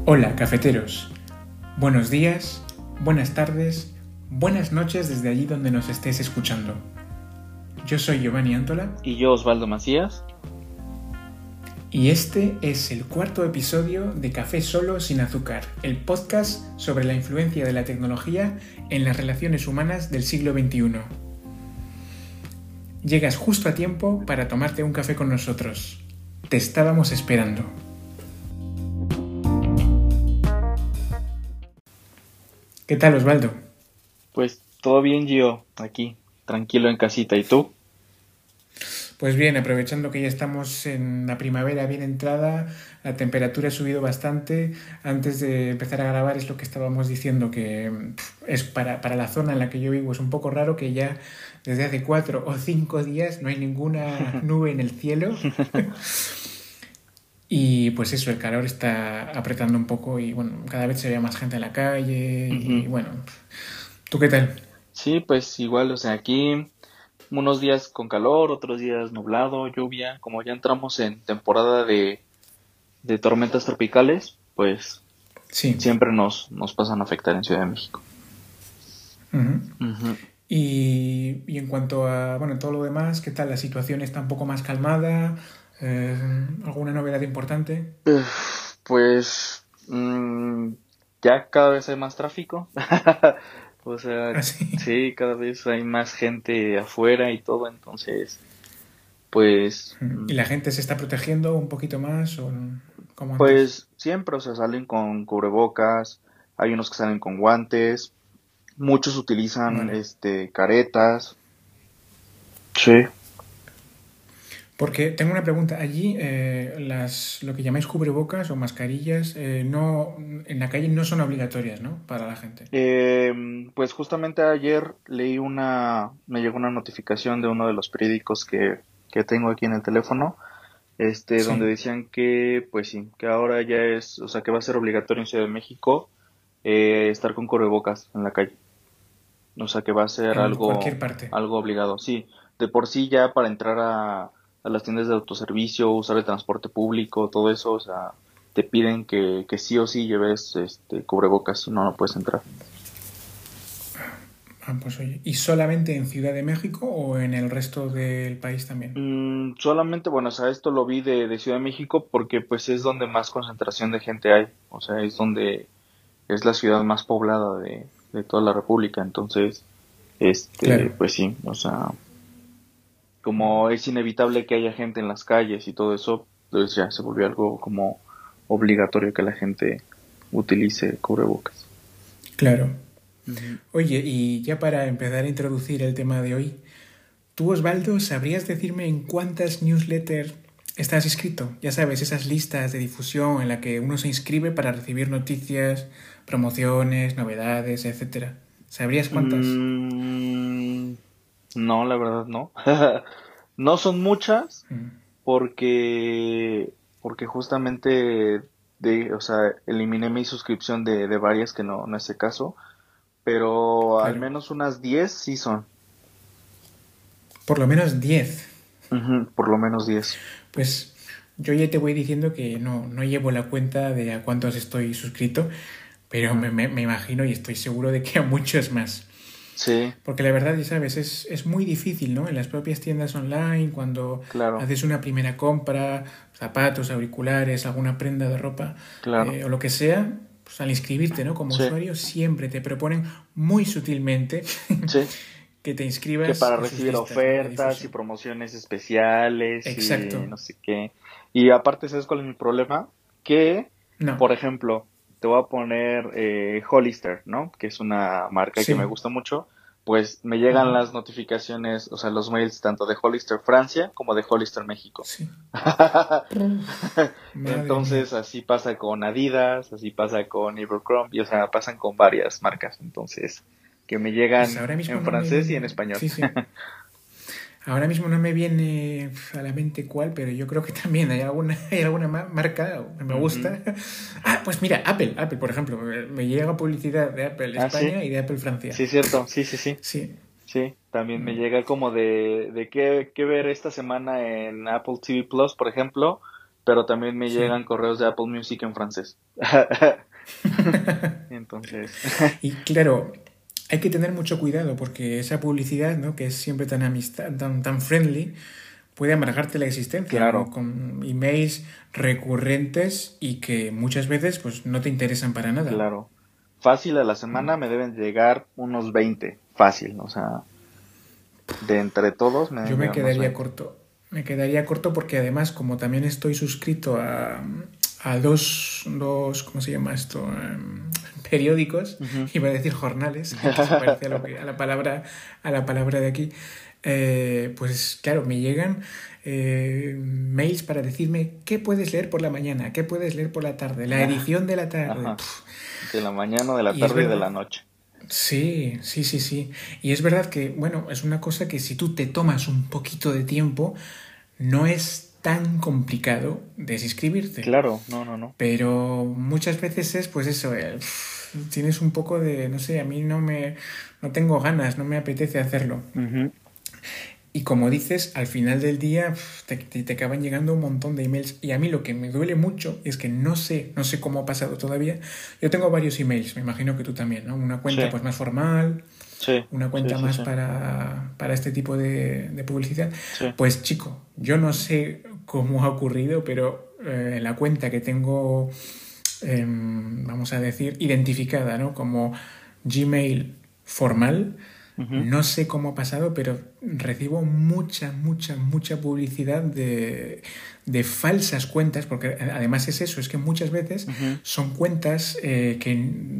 Hola, cafeteros. Buenos días, buenas tardes, buenas noches desde allí donde nos estés escuchando. Yo soy Giovanni Antola. Y yo, Osvaldo Macías. Y este es el cuarto episodio de Café Solo Sin Azúcar, el podcast sobre la influencia de la tecnología en las relaciones humanas del siglo XXI. Llegas justo a tiempo para tomarte un café con nosotros. Te estábamos esperando. ¿Qué tal, Osvaldo? Pues todo bien, Gio, aquí, tranquilo en casita. ¿Y tú? Pues bien, aprovechando que ya estamos en la primavera bien entrada, la temperatura ha subido bastante. Antes de empezar a grabar es lo que estábamos diciendo, que es para la zona en la que yo vivo es un poco raro que ya desde hace 4 o 5 días no hay ninguna nube en el cielo. Y pues eso, el calor está apretando un poco y bueno, cada vez se ve más gente en la calle y Ujú. bueno, ¿tú qué tal? Sí, pues igual, o sea, aquí unos días con calor, otros días nublado, lluvia. Como ya entramos en temporada de tormentas tropicales, pues Sí. siempre nos pasan a afectar en Ciudad de México. Ujú. Ujú. Y en cuanto a bueno, todo lo demás, ¿qué tal? ¿La situación está un poco más calmada? ¿Alguna novedad importante? Pues ya cada vez hay más tráfico. O sea, Así. sí, cada vez hay más gente afuera y todo, entonces, pues, ¿Y la gente se está protegiendo un poquito más o como antes? pues siempre, o sea, salen con cubrebocas, hay unos que salen con guantes, muchos utilizan, Vale. caretas. Sí. Porque tengo una pregunta. Allí, lo que llamáis cubrebocas o mascarillas, no, en la calle no son obligatorias, ¿no? Para la gente. Pues justamente ayer me llegó una notificación de uno de los periódicos que tengo aquí en el teléfono, donde Sí. decían que, pues sí, que ahora ya es, o sea, que va a ser obligatorio en Ciudad de México estar con cubrebocas en la calle. O sea, que va a ser En cualquier parte. algo obligado. Sí, de por sí ya para entrar a las tiendas de autoservicio, usar el transporte público, todo eso, o sea, te piden que sí o sí lleves cubrebocas, si no, no puedes entrar. Ah, pues oye. ¿Y solamente en Ciudad de México o en el resto del país también? Solamente, bueno, o sea, esto lo vi de Ciudad de México porque pues es donde más concentración de gente hay, o sea, es donde es la ciudad más poblada de toda la República, entonces, Claro. pues sí, o sea, como es inevitable que haya gente en las calles y todo eso, pues ya se volvió algo como obligatorio que la gente utilice cubrebocas. Claro. Ujú. Oye, y ya para empezar a introducir el tema de hoy, tú, Osvaldo, ¿sabrías decirme en cuántas newsletters estás inscrito? Ya sabes, esas listas de difusión en la que uno se inscribe para recibir noticias, promociones, novedades, etcétera. ¿Sabrías cuántas? Mm, no, la verdad no. No son muchas Mm, porque justamente o sea, eliminé mi suscripción de varias que no es el caso, pero al claro. menos unas 10 sí son. Por lo menos 10. Ujú, por lo menos 10. Pues yo ya te voy diciendo que no llevo la cuenta de a cuántos estoy suscrito, pero Ujú. me imagino y estoy seguro de que a muchos más. Sí, Porque la verdad, ya sabes, es muy difícil, ¿no? En las propias tiendas online, cuando claro, haces una primera compra, zapatos, auriculares, alguna prenda de ropa claro. o lo que sea, pues al inscribirte, ¿no? Como Sí, usuario, siempre te proponen muy sutilmente sí. que te Que inscribas para en sus recibir listas, ¿no? De ofertas y difusión. promociones especiales Exacto. y no sé qué. Y aparte, ¿sabes cuál es mi problema? Que, No. por ejemplo, te voy a poner Hollister, ¿no? Que es una marca que me Sí. gusta mucho. Pues me llegan Ujú. las notificaciones, o sea, los mails tanto de Hollister Francia como de Hollister México. Sí. Madre mía. Entonces, así pasa con Adidas, así pasa con Abercrombie, o sea, pasan con varias marcas. Entonces, que me Pues llegan ahora mismo en no francés y en me... español. Sí, sí. Ahora mismo no me viene a la mente cuál, pero yo creo que también hay alguna marca que me Ujú. gusta. Ah, pues mira, Apple, por ejemplo. Me llega publicidad de Apple Ah, sí, España y de Apple Francia. sí, es cierto, sí, sí, sí, Sí. sí, también me Mm, llega como de qué ver esta semana en Apple TV Plus, por ejemplo, pero también me Sí. llegan correos de Apple Music en francés. Entonces, Y claro, hay que tener mucho cuidado porque esa publicidad, ¿no? Que es siempre tan amistad, tan friendly, puede amargarte la existencia, ¿no? claro, Con emails recurrentes y que muchas veces pues no te interesan para nada. claro. Fácil a la semana me deben llegar unos 20, fácil, o sea, de entre todos me Yo deben me llegar unos quedaría 20. corto. Me quedaría corto porque además, como también estoy suscrito a dos, ¿cómo se llama esto? Periódicos, Ujú. iba a decir jornales, que se parece a, a la palabra de aquí. Pues claro, me llegan mails para decirme qué puedes leer por la mañana, qué puedes leer por la tarde, la edición de la tarde. Ajá, de la mañana, de la Y es tarde y de la verdad, noche. sí, sí, sí, sí. Y es verdad que, bueno, es una cosa que si tú te tomas un poquito de tiempo, no es tan complicado desescribirte. Claro, no, no, no. Pero muchas veces es, pues eso, tienes un poco de, no sé, a mí no tengo ganas, no me apetece hacerlo. Ujú. Y como dices, al final del día te acaban llegando un montón de emails. Y a mí lo que me duele mucho es que no sé cómo ha pasado todavía. Yo tengo varios emails, me imagino que tú también, ¿no? Una cuenta Sí, pues más formal, sí, una sí, cuenta sí, más sí, para este tipo de publicidad. sí. Pues chico, yo no sé cómo ha ocurrido, pero la cuenta que tengo, vamos a decir, identificada, ¿no? Como Gmail formal, Ujú. no sé cómo ha pasado, pero recibo mucha publicidad de falsas cuentas, porque además es eso, es que muchas veces Ujú. son cuentas que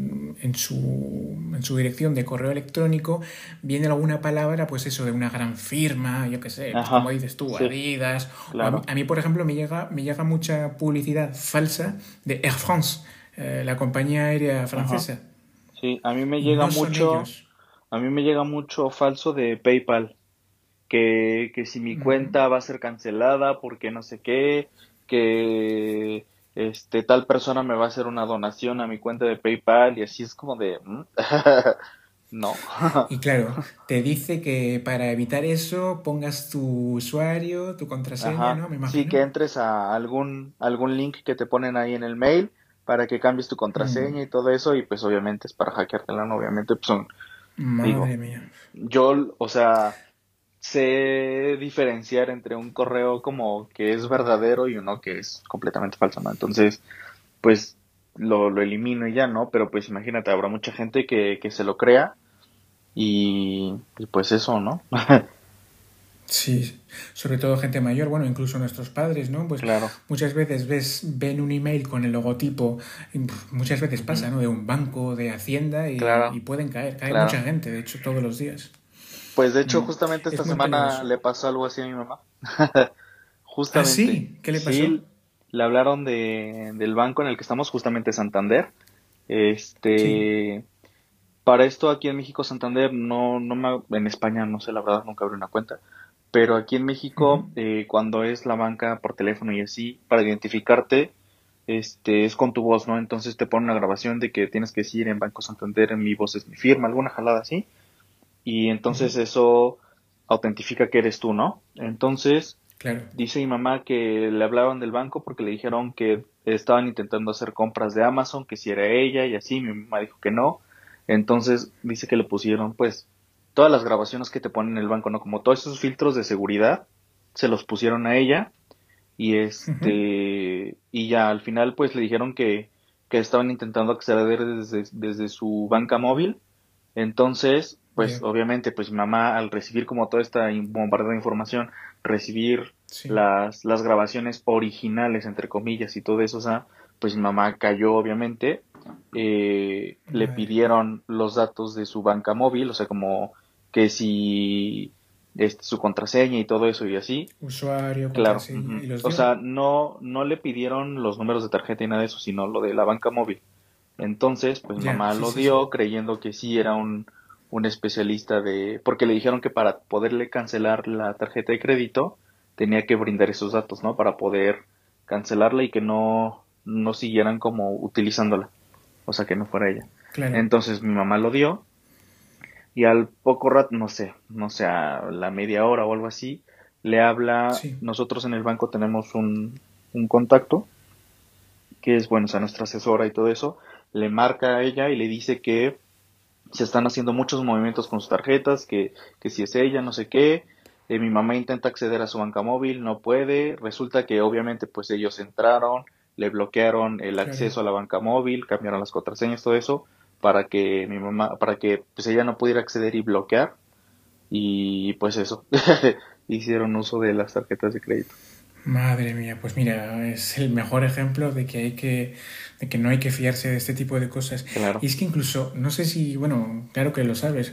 en su dirección de correo electrónico viene alguna palabra, pues eso, de una gran firma, yo qué sé, pues como Ajá, dices tú, sí, Adidas, o claro. a mí, por ejemplo, me llega mucha publicidad falsa de Air France, la compañía aérea Ajá, francesa, sí, y no son ellos. a mí me llega mucho falso de PayPal, que si mi Mm, cuenta va a ser cancelada porque no sé qué, que tal persona me va a hacer una donación a mi cuenta de PayPal y así es como de, no. Y claro, te dice que para evitar eso pongas tu usuario, tu contraseña, Ajá, ¿no? Me sí, imagino. que entres a algún link que te ponen ahí en el mail para que cambies tu Mm, contraseña y todo eso y pues obviamente es para hackeártela, ¿no? Obviamente pues son, digo, madre mía. yo, o sea, sé diferenciar entre un correo como que es verdadero y uno que es completamente falso, ¿no? Entonces, pues lo elimino y ya, ¿no? Pero pues imagínate, habrá mucha gente que se lo crea y pues eso, ¿no? Sí, sobre todo gente mayor, bueno, incluso nuestros padres, ¿no? Pues Claro, muchas veces ven un email con el logotipo, y, muchas veces ujú, pasa, ¿no? De un banco, de Hacienda, y claro, pueden cae mucha claro. gente, de hecho, todos los días. Pues de hecho, Mm, justamente esta es muy semana peligroso. le pasó algo así a mi mamá. Ah, Justamente. sí, ¿qué le pasó? Sí, le hablaron del banco en el que estamos, justamente Santander. Sí. Este, para esto aquí en México, Santander, en España no sé, la verdad, nunca abrí una cuenta. Pero aquí en Ujú. México, cuando es la banca por teléfono y así, para identificarte, es con tu voz, ¿no? Entonces te pone una grabación de que tienes que decir en Banco Santander, en mi voz es mi firma, alguna jalada así y Ujú. entonces eso autentifica que eres tú, ¿no? Entonces, Claro. dice mi mamá que le hablaron del banco porque le dijeron que estaban intentando hacer compras de Amazon, que si era ella y así, mi mamá dijo que no. Entonces, dice que le pusieron pues todas las grabaciones que te ponen en el banco, ¿no? Como todos esos filtros de seguridad, se los pusieron a ella y Ujú. y ya al final pues le dijeron que estaban intentando acceder desde su banca móvil entonces, pues Ya, obviamente, pues mi mamá al recibir como toda esta bombardeo de información, recibir sí. las grabaciones originales, entre comillas, y todo eso, o sea, pues mi mamá cayó obviamente, le Madre mía. pidieron los datos de su banca móvil, o sea, como que si su contraseña y todo eso y así, Usuario, claro, contraseña, ujú. y los O dio. sea, no le pidieron los números de tarjeta y nada de eso, sino lo de la banca móvil. Entonces, pues Ya, mamá sí, lo sí, sí. dio creyendo que sí era un especialista porque le dijeron que para poderle cancelar la tarjeta de crédito tenía que brindar esos datos, ¿no? Para poder cancelarla y que no siguieran como utilizándola, o sea, que no fuera ella. Claro. Entonces mi mamá lo dio y al poco rato, no sé, a la media hora o algo así, le habla, Sí. nosotros en el banco tenemos un un contacto, que es, bueno, o sea, nuestra asesora y todo eso, le marca a ella y le dice que se están haciendo muchos movimientos con sus tarjetas, que si es ella, no sé qué. Mi mamá intenta acceder a su banca móvil, no puede. Resulta que obviamente pues ellos entraron, le bloquearon el Claro. acceso a la banca móvil, cambiaron las contraseñas, todo eso, para que pues ella no pudiera acceder y bloquear. Y pues eso, hicieron uso de las tarjetas de crédito. Madre mía, pues mira, es el mejor ejemplo de que no hay que fiarse de este tipo de cosas. Y Claro. es que incluso, no sé si, bueno, claro que lo sabes,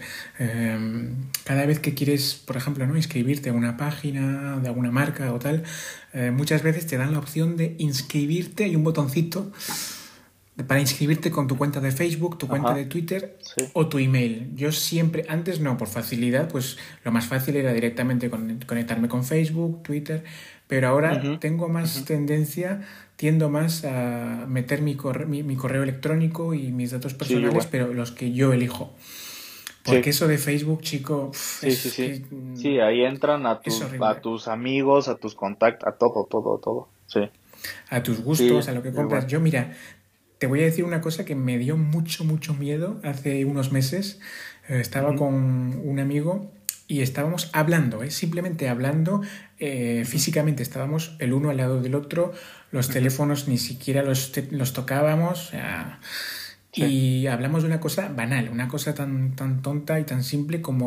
cada vez que quieres, por ejemplo, ¿no? inscribirte a una página de alguna marca o tal, muchas veces te dan la opción de inscribirte, hay un botoncito para inscribirte con tu cuenta de Facebook, tu cuenta de Ajá. Twitter Sí. o tu email. Yo siempre, antes no, por facilidad, pues lo más fácil era directamente conectarme con Facebook, Twitter, pero ahora Ujú, tengo más ujú. tendencia, tiendo más a meter mi correo electrónico y mis datos Sí, personales, igual. pero los que yo elijo. Porque Sí. eso de Facebook, chico, Sí, sí, es sí. que Sí, ahí entran es a horrible. tus amigos, a tus contactos, a todo, todo, todo. Sí, A tus sí, gustos, a lo que yo igual. compras. Yo, mira, te voy a decir una cosa que me dio mucho, mucho miedo hace unos meses. Estaba Ujú, con un amigo y estábamos hablando, simplemente hablando, ujú, físicamente estábamos el uno al lado del otro, los ujú. teléfonos ni siquiera los tocábamos, o sea, Sí. y hablamos de una cosa banal, una cosa tan tonta y tan simple como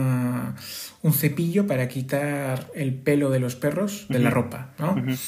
un cepillo para quitar el pelo de los perros de la Ujú, ropa, ¿no? ujú.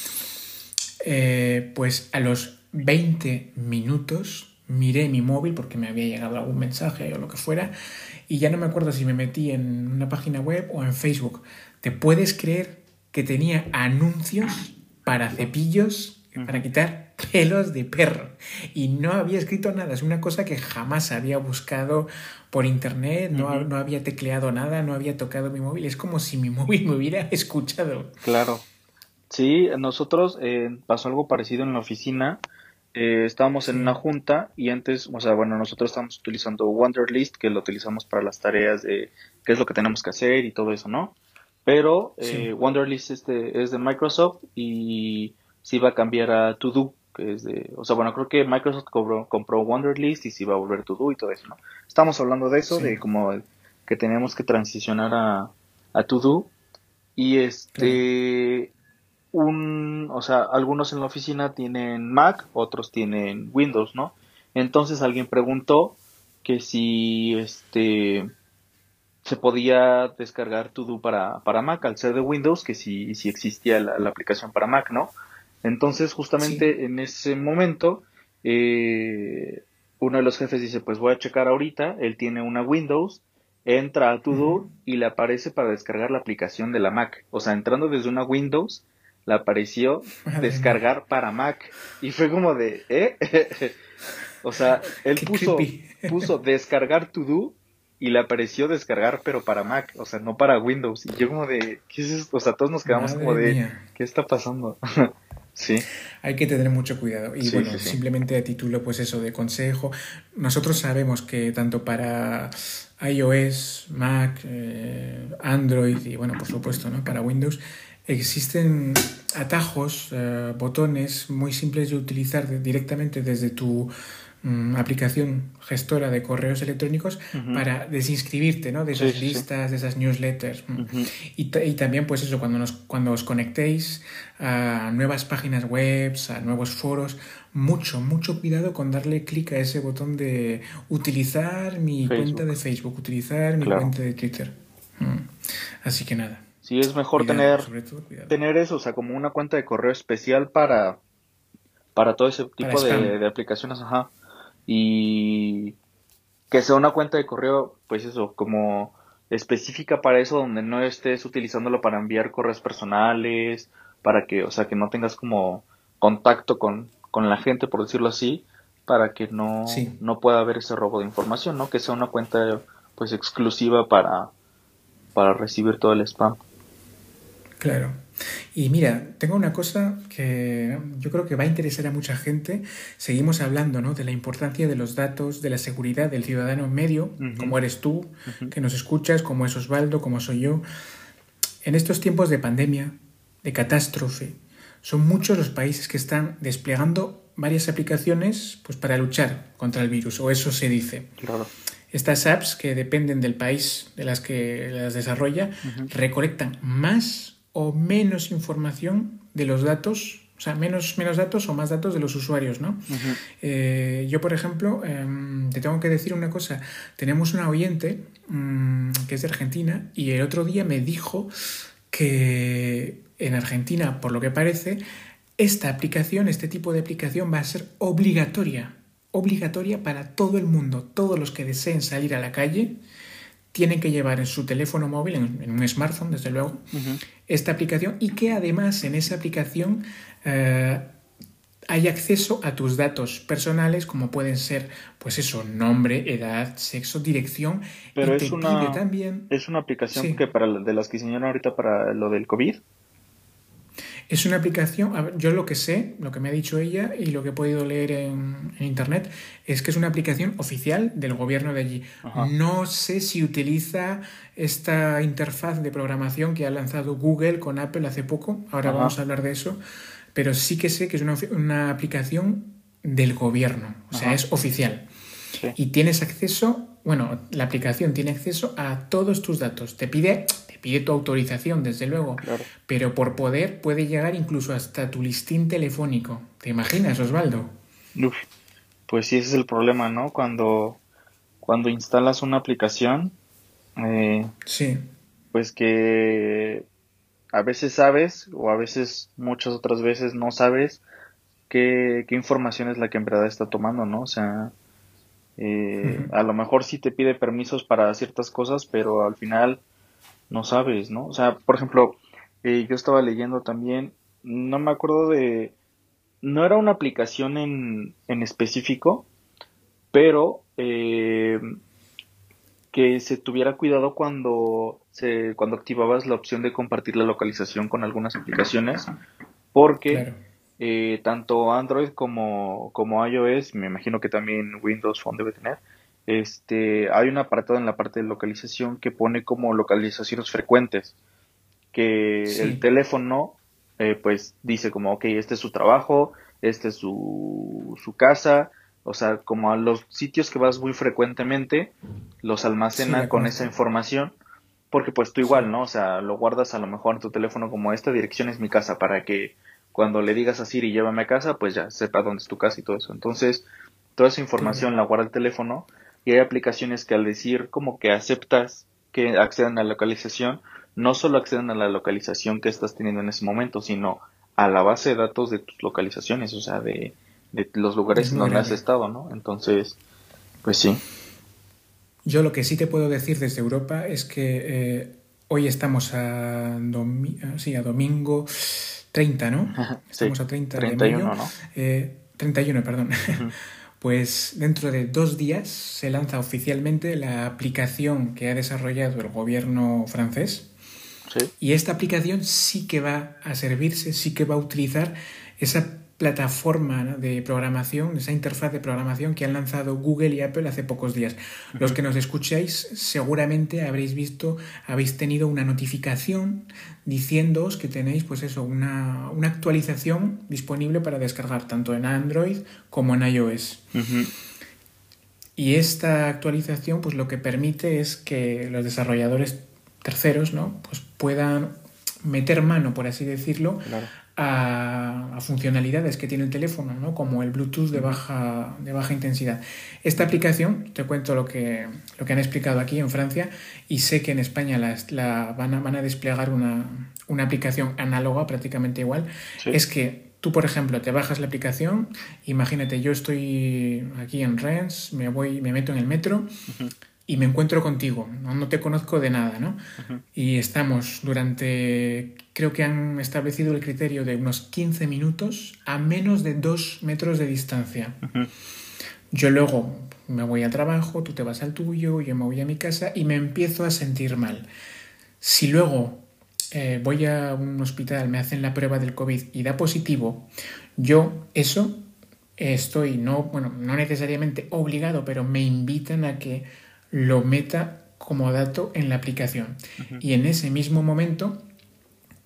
Pues a los 20 minutos miré mi móvil porque me había llegado algún mensaje o lo que fuera y ya no me acuerdo si me metí en una página web o en Facebook. ¿Te puedes creer que tenía anuncios para cepillos para Ujú, quitar pelos de perro? Y no había escrito nada, es una cosa que jamás había buscado por internet, ujú. no había tecleado nada, no había tocado mi móvil, es como si mi móvil me hubiera escuchado. Claro. Sí, nosotros pasó algo parecido en la oficina. Estábamos en una Sí, junta y antes, o sea, bueno, nosotros estamos utilizando Wunderlist, que lo utilizamos para las tareas de qué es lo que tenemos que hacer y todo eso, ¿no? Pero sí. Wunderlist es de Microsoft y se iba a cambiar a To-Do, que es de, o sea, bueno, creo que Microsoft compró Wunderlist y se iba a volver To-Do y todo eso, ¿no? Estamos hablando de eso, Sí, de como que teníamos que transicionar a To-Do y claro. o sea, algunos en la oficina tienen Mac, otros tienen Windows, ¿no? Entonces alguien preguntó que si se podía descargar To-Do para Mac al ser de Windows, que si existía la aplicación para Mac, ¿no? Entonces, Sí. justamente en ese momento, eh, uno de los jefes dice, pues voy a checar ahorita, él tiene una Windows, entra a Ujú. To-Do y le aparece para descargar la aplicación de la Mac. O sea, entrando desde una Windows, le apareció Madre mía. descargar para Mac. Y fue como de, ¿eh? O sea, él Qué puso, creepy. puso descargar To Do y le apareció descargar, pero para Mac, o sea, no para Windows. Y yo como de, ¿qué es esto? O sea, todos nos quedamos como Madre de, mía. ¿qué está pasando? Sí, Hay que tener mucho cuidado. Y sí, sí, bueno, sí. simplemente a título, pues eso, de consejo. Nosotros sabemos que tanto para iOS, Mac, Android y bueno, por supuesto, ¿no? Para Windows, existen atajos, botones muy simples de utilizar directamente desde tu aplicación gestora de correos electrónicos Ujú. para desinscribirte, ¿no? De Sí, esas sí, sí. listas, de esas newsletters. Ujú. Y también, pues eso, cuando os conectéis a nuevas páginas web, a nuevos foros, mucho, mucho cuidado con darle clic a ese botón de utilizar mi cuenta de Facebook, Facebook, utilizar mi claro. cuenta de Twitter. Mm. Así que nada, Sí, es mejor cuidado, sobre todo cuidado. tener eso, o sea, como una cuenta de correo especial para todo ese Para tipo spam, de aplicaciones, ajá. Y que sea una cuenta de correo, pues eso, como específica para eso, donde no estés utilizándolo para enviar correos personales, para que, o sea, que no tengas como contacto con la gente, por decirlo así, para que sí. no pueda haber ese robo de información, ¿no? Que sea una cuenta, pues, exclusiva para recibir todo el spam. Claro. Y mira, tengo una cosa que yo creo que va a interesar a mucha gente. Seguimos hablando, ¿no? De la importancia de los datos, de la seguridad del ciudadano en medio, Ujú, como eres tú, ujú, que nos escuchas, como es Osvaldo, como soy yo. En estos tiempos de pandemia, de catástrofe, son muchos los países que están desplegando varias aplicaciones pues, para luchar contra el virus, o eso se dice. Claro. Estas apps, que dependen del país de las que las desarrolla, recolectan más o menos información de los datos, o sea, menos datos o más datos de los usuarios, ¿no? Yo, por ejemplo, te tengo que decir una cosa. Tenemos una oyente que es de Argentina y el otro día me dijo que en Argentina, por lo que parece, esta aplicación, este tipo de aplicación va a ser obligatoria para todo el mundo. Todos los que deseen salir a la calle tienen que llevar en su teléfono móvil, en un smartphone, desde luego, esta aplicación, y que además en esa aplicación hay acceso a tus datos personales, como pueden ser, pues eso, nombre, edad, sexo, dirección. Pero y te pide también... es una aplicación Sí. que de las que diseñaron ahorita para lo del COVID. Es una aplicación, yo lo que sé, lo que me ha dicho ella y lo que he podido leer en internet, es que es una aplicación oficial del gobierno de allí. Ajá. No sé si utiliza esta interfaz de programación que ha lanzado Google con Apple hace poco, ahora vamos a hablar de eso, pero sí que sé que es una aplicación del gobierno, o sea, es oficial. Sí. Y tienes acceso, bueno, la aplicación tiene acceso a todos tus datos. Te pide tu autorización, desde luego, Claro. pero por poder puede llegar incluso hasta tu listín telefónico. ¿Te imaginas, Osvaldo? Uf, pues sí, ese es el problema, ¿no? Cuando instalas una aplicación, Sí, pues que a veces sabes o a veces muchas otras veces no sabes qué información es la que en verdad está tomando, ¿no? O sea, a lo mejor sí te pide permisos para ciertas cosas, pero al final no sabes, ¿no? O sea, por ejemplo, yo estaba leyendo también, no me acuerdo no era una aplicación en específico, pero que se tuviera cuidado cuando activabas la opción de compartir la localización con algunas aplicaciones, porque claro. tanto Android como iOS, me imagino que también Windows Phone debe tener, hay un apartado en la parte de localización que pone como localizaciones frecuentes, que el Sí, teléfono pues dice como, ok, este es su trabajo, este es su casa, o sea, como a los sitios que vas muy frecuentemente, los sí, almacena la con esa conozco. información, porque pues tú Sí, igual, ¿no? O sea, lo guardas a lo mejor en tu teléfono como esta dirección es mi casa, para que cuando le digas a Siri llévame a casa, pues ya sepa dónde es tu casa y todo eso. Entonces, toda esa claro. información la guarda el teléfono y hay aplicaciones que al decir como que aceptas que accedan a la localización, no solo acceden a la localización que estás teniendo en ese momento, sino a la base de datos de tus localizaciones, o sea, de los lugares Es en muy donde has grave. estado, ¿no? Entonces, pues sí. Yo lo que sí te puedo decir desde Europa es que hoy estamos a domingo 30, ¿no? Sí, Estamos a 30 de mayo. 31, ¿no? 31, perdón. Ujú. Pues dentro de 2 días se lanza oficialmente la aplicación que ha desarrollado el gobierno francés. Sí. Y esta aplicación sí que va a servirse, sí que va a utilizar esa plataforma, ¿no?, de programación, esa interfaz de programación que han lanzado Google y Apple hace pocos días. Los Ujú. que nos escucháis seguramente habéis tenido una notificación diciéndoos que tenéis, pues eso, una actualización disponible para descargar tanto en Android como en iOS. Ujú. Y esta actualización, pues lo que permite es que los desarrolladores terceros, ¿no?, pues puedan meter mano, por así decirlo, Claro. a funcionalidades que tiene el teléfono, ¿no?, como el Bluetooth de Ujú. baja intensidad. Esta aplicación, te cuento lo que han explicado aquí en Francia, y sé que en España van a desplegar una aplicación análoga, prácticamente igual. Sí. Es que tú, por ejemplo, te bajas la aplicación, imagínate, yo estoy aquí en Rennes, me meto en el metro Ujú. y me encuentro contigo, no te conozco de nada, ¿no? Ujú. Y estamos creo que han establecido el criterio de unos 15 minutos a menos de 2 metros de distancia. Ujú. Yo luego me voy al trabajo, tú te vas al tuyo, yo me voy a mi casa y me empiezo a sentir mal. Si luego voy a un hospital, me hacen la prueba del COVID y da positivo, yo estoy, no necesariamente obligado, pero me invitan a que lo meta como dato en la aplicación. Ujú. Y en ese mismo momento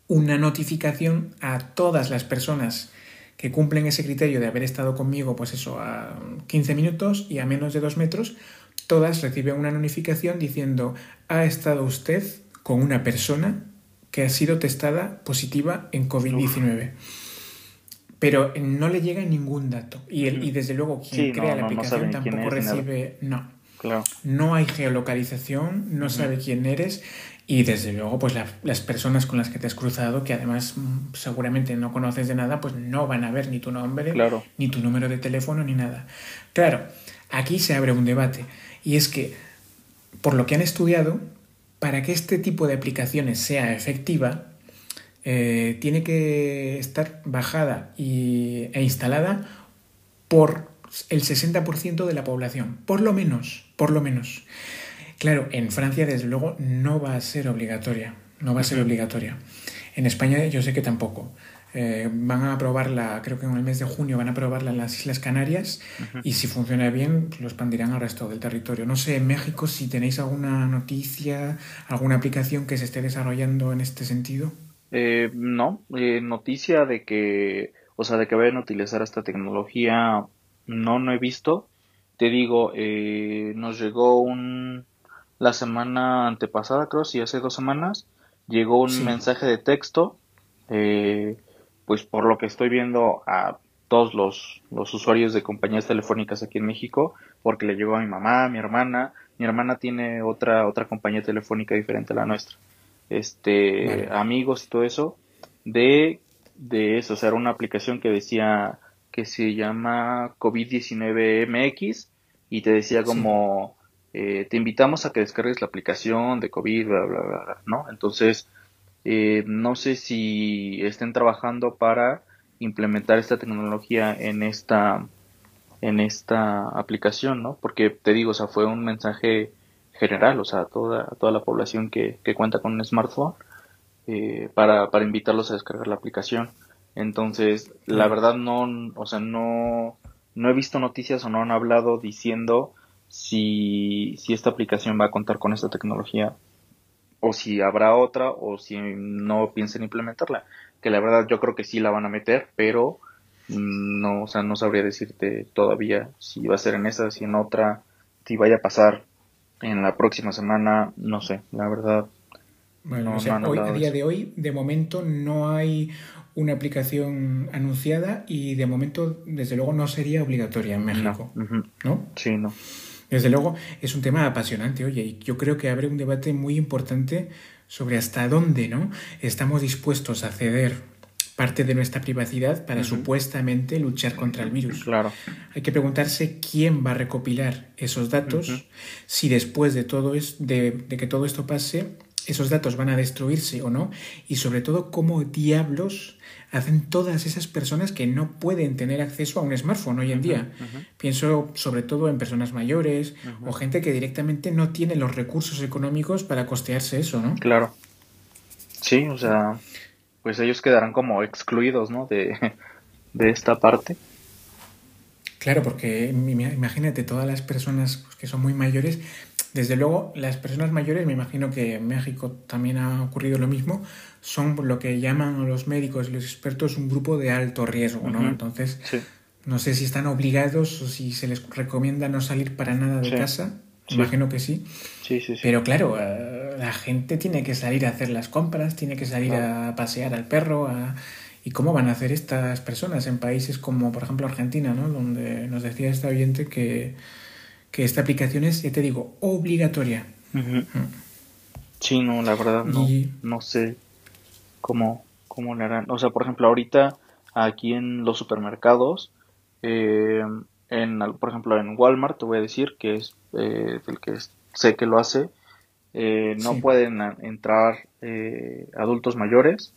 una notificación a todas las personas que cumplen ese criterio de haber estado conmigo, pues eso, a 15 minutos y a menos de 2 metros, todas reciben una notificación diciendo: ha estado usted con una persona que ha sido testada positiva en Uf, COVID-19. Pero no le llega ningún dato. Y ujú. desde luego quien Sí, crea no, la no, no sabe aplicación ni quién tampoco es ni nada. recibe... No, Claro. no hay geolocalización, no Ujú. sabe quién eres y desde luego pues las personas con las que te has cruzado, que además seguramente no conoces de nada, pues no van a ver ni tu nombre, Claro. ni tu número de teléfono, ni nada. Claro, aquí se abre un debate y es que, por lo que han estudiado, para que este tipo de aplicaciones sea efectiva, tiene que estar bajada e instalada por el 60% de la población, por lo menos, por lo menos. Claro, en Francia desde luego no va a ser obligatoria, no va a ser Ujú. obligatoria. En España yo sé que tampoco. Van a aprobarla, creo que en el mes de junio van a aprobarla en las Islas Canarias Ujú. y si funciona bien lo expandirán al resto del territorio. No sé, en México, si tenéis alguna noticia, alguna aplicación que se esté desarrollando en este sentido. No, noticia de que, o sea, de que vayan a utilizar esta tecnología, no, no he visto. Te digo, nos llegó la semana antepasada, creo, sí, hace 2 semanas, llegó un Sí, mensaje de texto, eh, pues por lo que estoy viendo a todos los usuarios de compañías telefónicas aquí en México, porque le llegó a mi mamá, a mi hermana tiene otra compañía telefónica diferente a la nuestra, vale. amigos y todo eso, de eso, o sea, era una aplicación que decía que se llama COVID-19 MX y te decía Sí, como, te invitamos a que descargues la aplicación de COVID, bla, bla, bla, bla, ¿no? Entonces, no sé si estén trabajando para implementar esta tecnología en esta aplicación, ¿no? Porque te digo, o sea, fue un mensaje general, o sea, a toda la población que cuenta con un smartphone, para invitarlos a descargar la aplicación. Entonces, la claro. verdad no, o sea, no he visto noticias o no han hablado diciendo si esta aplicación va a contar con esta tecnología o si habrá otra o si no piensan implementarla. Que la verdad yo creo que sí la van a meter, pero no, o sea, no sabría decirte todavía si va a ser en esa, si en otra, si vaya a pasar en la próxima semana, no sé, la verdad Vale, o no sea, han hoy, a hablado de día eso. de hoy, de momento no hay una aplicación anunciada y de momento, desde luego, no sería obligatoria en No, México, ujú, ¿no? sí, no. Desde luego, es un tema apasionante, oye, y yo creo que abre un debate muy importante sobre hasta dónde, ¿no? Estamos dispuestos a ceder parte de nuestra privacidad para Ujú, supuestamente luchar contra el virus. claro. Hay que preguntarse quién va a recopilar esos Ujú, datos, si después de de que todo esto pase, esos datos van a destruirse o no, y sobre todo cómo diablos hacen todas esas personas que no pueden tener acceso a un smartphone hoy en ujú, día. ujú, Pienso sobre todo en personas mayores o ujú, gente que directamente no tiene los recursos económicos para costearse eso, ¿no? claro. Sí, o sea, pues ellos quedarán como excluidos, ¿no? De esta parte. Claro, porque imagínate todas las personas pues, que son muy mayores. Desde luego, las personas mayores, me imagino que en México también ha ocurrido lo mismo, son lo que llaman los médicos y los expertos un grupo de alto riesgo, ¿no? Ujú, Entonces, sí, no sé si están obligados o si se les recomienda no salir para nada de sí, casa. sí, Imagino que sí. sí, sí, sí, Pero claro, la gente tiene que salir a hacer las compras, tiene que salir claro. a pasear al perro. ¿Y cómo van a hacer estas personas en países como, por ejemplo, Argentina, ¿no? Donde nos decía este oyente que esta aplicación es, ya te digo, obligatoria? Ujú. Sí, no, la verdad no, Y no sé cómo le harán. O sea, por ejemplo, ahorita aquí en los supermercados, eh, por ejemplo, en Walmart, te voy a decir que es el que sé que lo hace, no sí, pueden entrar adultos mayores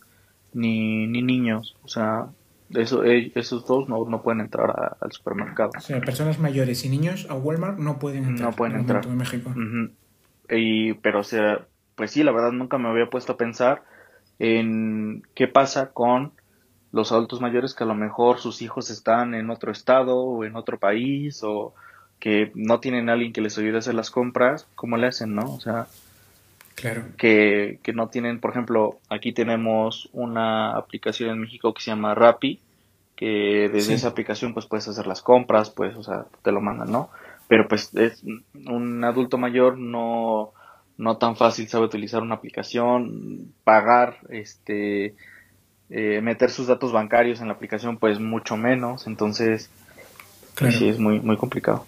ni niños. O sea, esos dos no pueden entrar al supermercado. o sea, personas mayores y niños a Walmart no pueden No entrar pueden de momento entrar. en México. Ujú. Pero, o sea, pues sí, la verdad nunca me había puesto a pensar en qué pasa con los adultos mayores que a lo mejor sus hijos están en otro estado o en otro país o que no tienen a alguien que les ayude a hacer las compras, ¿cómo le hacen, no? O sea, Claro. que no tienen, por ejemplo, aquí tenemos una aplicación en México que se llama Rappi, que desde esa Sí, aplicación pues puedes hacer las compras, pues, o sea, te lo mandan, ¿no? Pero pues es un adulto mayor no tan fácil sabe utilizar una aplicación, pagar, meter sus datos bancarios en la aplicación, pues mucho menos, entonces, pues claro. sí, es muy complicado.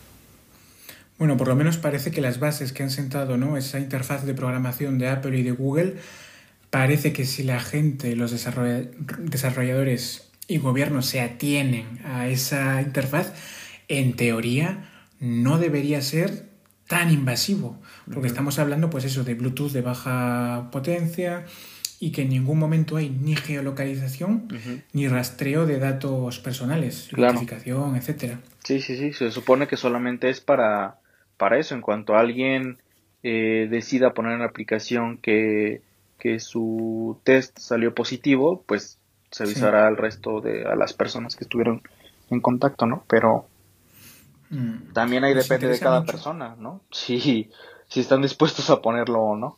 Bueno, por lo menos parece que las bases que han sentado, ¿no? Esa interfaz de programación de Apple y de Google, parece que si la gente, los desarrolladores y gobiernos se atienen a esa interfaz, en teoría no debería ser tan invasivo, porque Ujú, estamos hablando, pues eso, de Bluetooth de baja potencia y que en ningún momento hay ni geolocalización ujú, ni rastreo de datos personales, claro. identificación, etcétera. Sí, sí, sí, se supone que solamente es para eso. En cuanto alguien decida poner en la aplicación que su test salió positivo, pues se Sí. avisará al resto a las personas que estuvieron en contacto, ¿no? Pero también ahí Nos depende de interesa cada mucho. persona, ¿no? Si están dispuestos a ponerlo o no.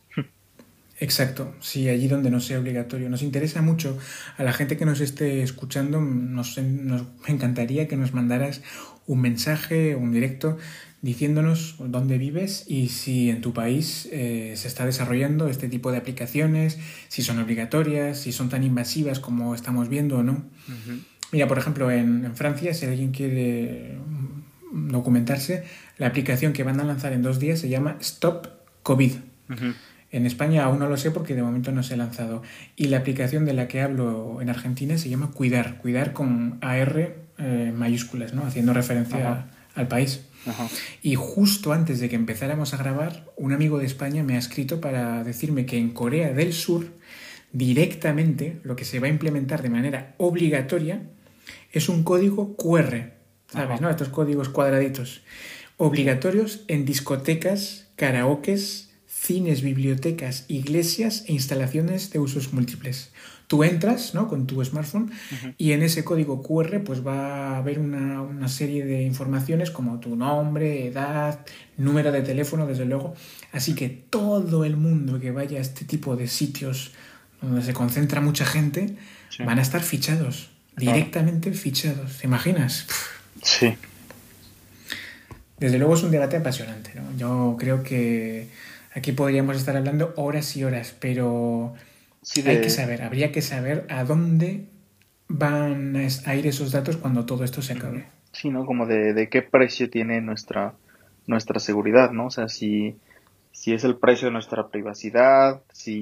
Exacto, sí, allí donde no sea obligatorio. Nos interesa mucho a la gente que nos esté escuchando, nos encantaría que nos mandaras un mensaje, un directo, diciéndonos dónde vives y si en tu país se está desarrollando este tipo de aplicaciones, si son obligatorias, si son tan invasivas como estamos viendo o no. Ujú. Mira, por ejemplo, en Francia, si alguien quiere documentarse, la aplicación que van a lanzar en 2 días se llama Stop COVID. Ujú. En España aún no lo sé porque de momento no se ha lanzado. Y la aplicación de la que hablo en Argentina se llama Cuidar, Cuidar con AR mayúsculas, ¿no? Haciendo Ajá, referencia al país. ajá. Y justo antes de que empezáramos a grabar, un amigo de España me ha escrito para decirme que en Corea del Sur directamente lo que se va a implementar de manera obligatoria es un código QR, ¿sabes? Ajá. ¿No? Estos códigos cuadraditos Sí. obligatorios en discotecas, karaokes, cines, bibliotecas, iglesias e instalaciones de usos múltiples. Tú entras, ¿no?, con tu smartphone Ujú. y en ese código QR pues va a haber una serie de informaciones como tu nombre, edad, número de teléfono, desde luego. Así que todo el mundo que vaya a este tipo de sitios donde se concentra mucha gente Sí, van a estar fichados, claro. directamente fichados. ¿Te imaginas? Sí. Desde luego es un debate apasionante, ¿no? Yo creo que aquí podríamos estar hablando horas y horas, pero Sí, hay que saber, habría que saber a dónde van a ir esos datos cuando todo esto se ujú. acabe. Sí, ¿no? Como de qué precio tiene nuestra seguridad, ¿no? O sea, si es el precio de nuestra privacidad,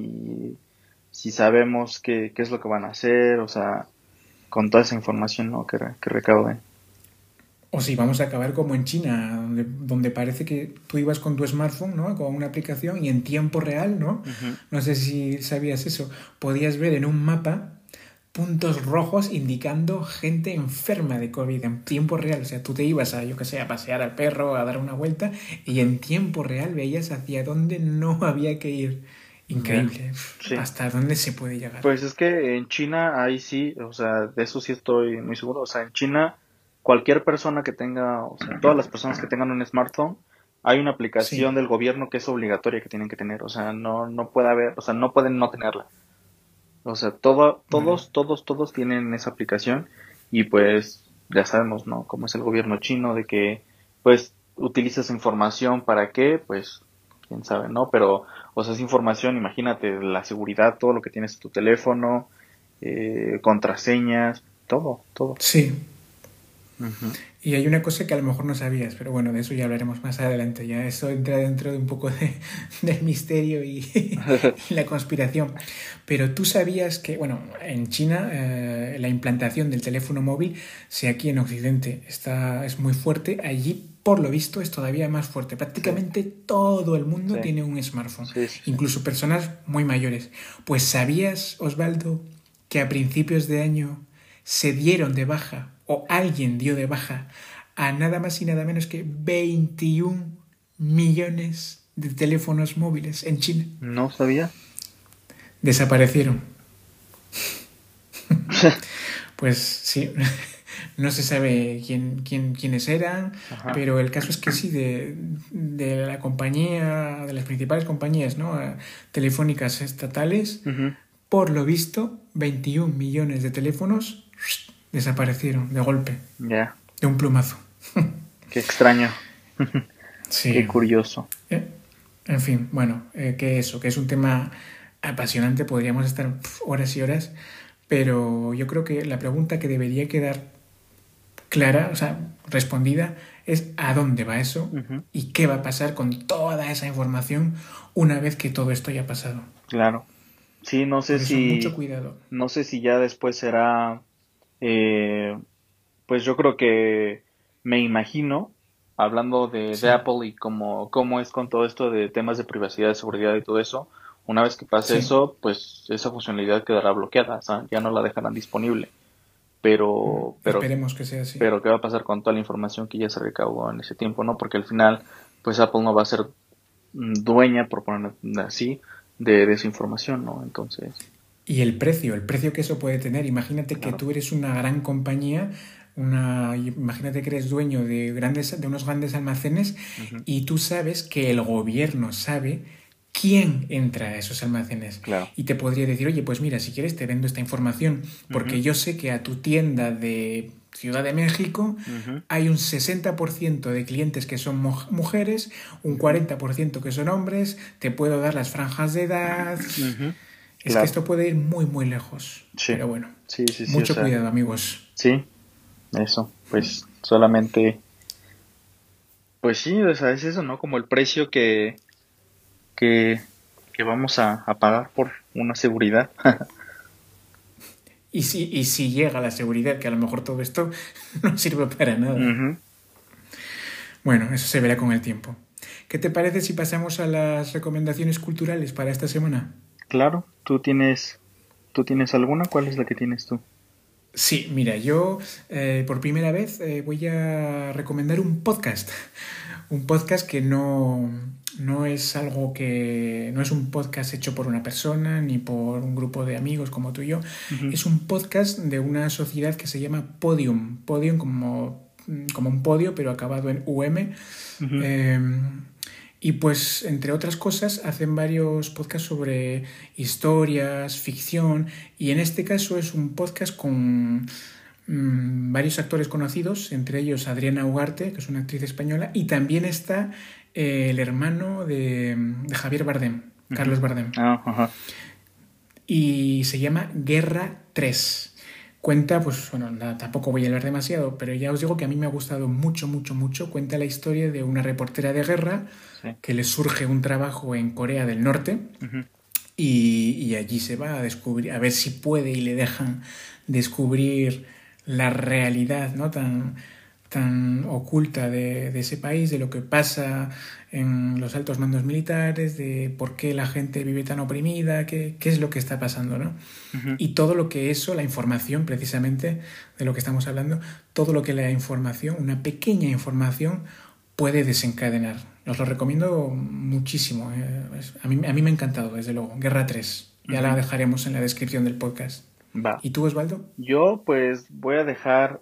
si sabemos qué es lo que van a hacer, o sea, con toda esa información, ¿no? Que recauden. O si vamos a acabar como en China, donde parece que tú ibas con tu smartphone, ¿no?, con una aplicación y en tiempo real, ¿no? Ujú. No sé si sabías eso, podías ver en un mapa puntos rojos indicando gente enferma de COVID en tiempo real. O sea, tú te ibas a, yo qué sé, a pasear al perro, a dar una vuelta y en tiempo real veías hacia dónde no había que ir. Ya, Increíble. sí. ¿Hasta dónde se puede llegar? Pues es que en China, ahí sí, o sea, de eso sí estoy muy seguro. O sea, en China, cualquier persona que tenga, o sea, todas las personas que tengan un smartphone, hay una aplicación Sí. del gobierno que es obligatoria que tienen que tener. O sea, no puede haber, o sea, no pueden no tenerla. O sea, Vale. todos tienen esa aplicación y pues ya sabemos, ¿no? Cómo es el gobierno chino de que pues utiliza esa información para qué, pues quién sabe, ¿no? Pero, o sea, esa información, imagínate, la seguridad, todo lo que tienes en tu teléfono, contraseñas, todo. Sí. Ujú. Y hay una cosa que a lo mejor no sabías, pero bueno, de eso ya hablaremos más adelante. Ya eso entra dentro de un poco del misterio y la conspiración. Pero tú sabías que, bueno, en China la implantación del teléfono móvil, si aquí en Occidente es muy fuerte, allí por lo visto es todavía más fuerte. Sí, Prácticamente todo el sí, mundo tiene un smartphone, sí, sí, sí. incluso personas muy mayores. Pues ¿sabías, Osvaldo, que a principios de año se dieron de baja o alguien dio de baja a nada más y nada menos que 21 millones de teléfonos móviles en China? No sabía. Desaparecieron. Pues sí, No se sabe quiénes eran, Ajá. pero el caso es que sí, de la compañía, de las principales compañías, ¿no? Telefónicas estatales, Ujú. por lo visto, 21 millones de teléfonos desaparecieron de golpe, Ya, de un plumazo. qué extraño. Qué Sí. curioso. Eh, En fin, bueno, que eso, que es un tema apasionante, podríamos estar horas y horas, pero yo creo que la pregunta que debería quedar clara, o sea, respondida, es ¿a dónde va eso? Ujú. ¿Y qué va a pasar con toda esa información una vez que todo esto haya pasado? Claro. Sí, Por eso, mucho cuidado. no sé si ya después será, eh, pues yo creo que me imagino, hablando de Sí, Apple y cómo es con todo esto de temas de privacidad, de seguridad y todo eso, una vez que pase sí. eso, pues esa funcionalidad quedará bloqueada, o sea, ya no la dejarán disponible. Pero, pero, Esperemos que sea así. pero ¿qué va a pasar con toda la información que ya se recaudó en ese tiempo, no? Porque al final, pues Apple no va a ser dueña, por ponerlo así, de su información, ¿no? Entonces, Y el precio que eso puede tener. Imagínate que claro. tú eres una gran compañía, imagínate que eres dueño de unos grandes almacenes Ujú. y tú sabes que el gobierno sabe quién entra a esos almacenes. Claro. Y te podría decir, oye, pues mira, si quieres te vendo esta información, Ujú. porque yo sé que a tu tienda de Ciudad de México Ujú. hay un 60% de clientes que son mujeres, un Ujú. 40% que son hombres, te puedo dar las franjas de edad. Ujú. Es que Claro. esto puede ir muy, muy lejos. Sí. Pero bueno, Sí, sí, sí, o mucho sea, cuidado, amigos. sí, eso. Pues solamente, pues sí, o sea, es eso, ¿no? Como el precio que, que vamos a pagar por una seguridad. Y si llega la seguridad, que a lo mejor todo esto no sirve para nada. Ujú. Bueno, eso se verá con el tiempo. ¿Qué te parece si pasamos a las recomendaciones culturales para esta semana? Claro, tú tienes alguna, ¿cuál es la que tienes tú? Sí, mira, yo por primera vez voy a recomendar un podcast. Un podcast que no es algo que... No es un podcast hecho por una persona ni por un grupo de amigos como tú y yo. Ujú. Es un podcast de una sociedad que se llama Podium. Podium como un podio, pero acabado en UM. Ujú. Eh, y pues, entre otras cosas, hacen varios podcasts sobre historias, ficción, y en este caso es un podcast con varios actores conocidos, entre ellos Adriana Ugarte, que es una actriz española, y también está el hermano de Javier Bardem, Ujú. Carlos Bardem, Ah, ajá. y se llama Guerra 3. Cuenta, pues bueno, tampoco voy a hablar demasiado, pero ya os digo que a mí me ha gustado mucho, mucho, mucho. Cuenta la historia de una reportera de guerra Sí. que le surge un trabajo en Corea del Norte Ujú. y allí se va a descubrir, a ver si puede y le dejan descubrir la realidad, ¿no? tan oculta de ese país, de lo que pasa en los altos mandos militares, de por qué la gente vive tan oprimida, qué es lo que está pasando, ¿no? Ujú. Y todo lo que eso, la información precisamente de lo que estamos hablando, todo lo que la información, una pequeña información, puede desencadenar. Os lo recomiendo muchísimo. A mí me ha encantado, desde luego. Guerra 3. Ya la Ujú. dejaremos en la descripción del podcast. Va. ¿Y tú, Osvaldo? Yo pues voy a dejar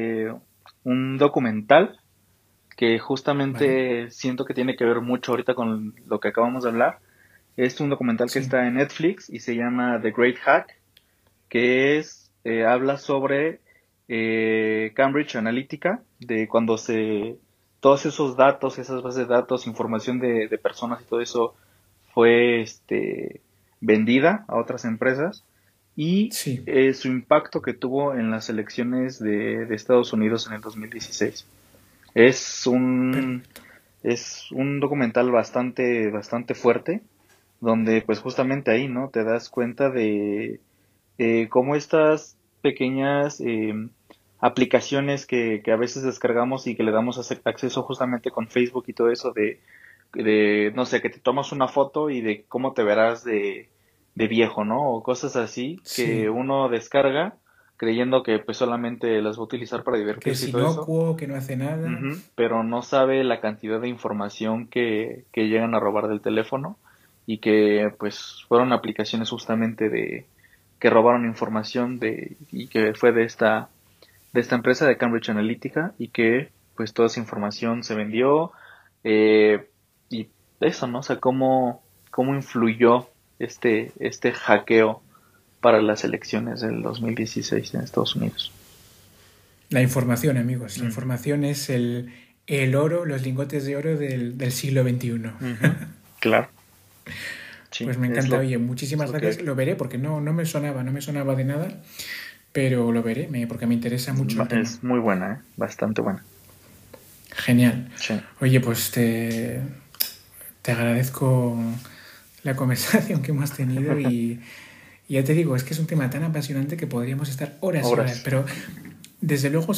un documental que ¿Vale? justamente siento que tiene que ver mucho ahorita con lo que acabamos de hablar. Es un documental que Sí. está en Netflix y se llama The Great Hack, que habla sobre Cambridge Analytica, de cuando todos esos datos, esas bases de datos, información de personas y todo eso fue vendida a otras empresas y Sí. su impacto que tuvo en las elecciones de Estados Unidos en el 2016. Es un, Perfecto. es un documental bastante fuerte, donde pues justamente ahí, ¿no? Te das cuenta de cómo estas pequeñas aplicaciones que a veces descargamos y que le damos acceso justamente con Facebook y todo eso no sé, que te tomas una foto y de cómo te verás de viejo, ¿no? O cosas así que Sí. uno descarga creyendo que pues solamente las va a utilizar para Que es divertirse y todo eso. inocuo, que no hace nada. Ujú. Pero no sabe la cantidad de información que llegan a robar del teléfono y que pues fueron aplicaciones justamente que robaron información y que fue de esta empresa de Cambridge Analytica y que pues toda esa información se vendió y eso, ¿no? O sea, cómo influyó este hackeo para las elecciones del 2016 en Estados Unidos. La información, amigos. La Ujú, información es el oro, los lingotes de oro del siglo XXI. ujú, claro, sí, Pues me encanta. Oye, es muchísimas lo que hay. gracias. Lo veré porque no me sonaba, no me sonaba de nada, pero lo veré porque me interesa mucho el tema. Es muy buena, ¿eh? Bastante buena. Genial. Sí, Oye, pues te agradezco la conversación que hemos tenido y ya te digo, es que es un tema tan apasionante que podríamos estar horas y horas, horas. pero desde luego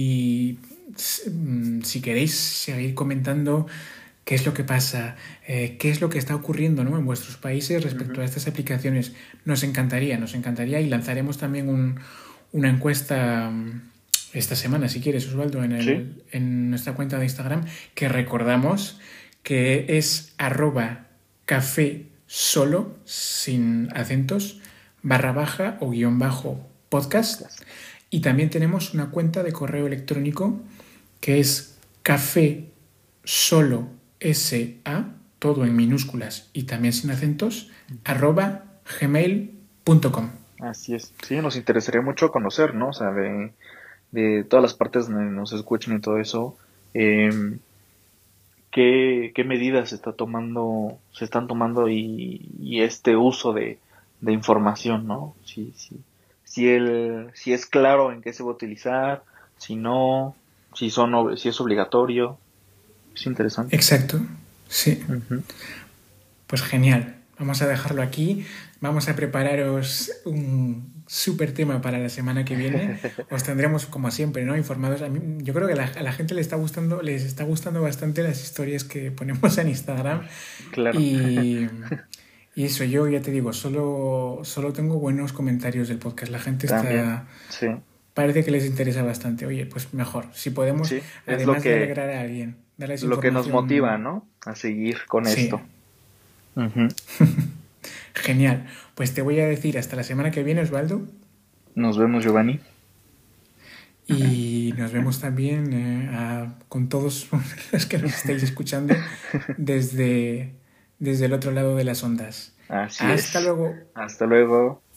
si queréis seguir comentando qué es lo que pasa, qué es lo que está ocurriendo, ¿no?, en vuestros países respecto Ujú, a estas aplicaciones, nos encantaría y lanzaremos también una encuesta esta semana, si quieres, Osvaldo, sí, en nuestra cuenta de Instagram, que recordamos que es @café solo, sin acentos, // o _podcast. podcast. Y también tenemos una cuenta de correo electrónico que es café solo sa, todo en minúsculas y también sin acentos, Ujú. @gmail.com. Así es. Sí, nos interesaría mucho conocer, ¿no? O sea, de todas las partes donde nos escuchen y todo eso, em, qué medidas se están tomando y este uso de información, ¿no? Si es claro en qué se va a utilizar, si no, si es obligatorio, es interesante. Exacto, sí. Ujú. Pues genial. Vamos a dejarlo aquí. Vamos a prepararos un súper tema para la semana que viene. Os tendremos, como siempre, ¿no?, informados. Yo creo que a la gente les está gustando bastante las historias que ponemos en Instagram. Claro, Y, y eso, yo ya te digo, solo tengo buenos comentarios del podcast. La gente también, está. sí, Parece que les interesa bastante. Oye, pues mejor. Si podemos, sí, es además de alegrar a alguien, darles lo que nos motiva, información. ¿no? A seguir con Sí, esto. Ujú. genial. Pues te voy a decir hasta la semana que viene, Osvaldo. Nos vemos, Giovanni. Y nos vemos también con todos los que nos estáis escuchando desde el otro lado de las ondas. Así Hasta es. luego. Hasta luego.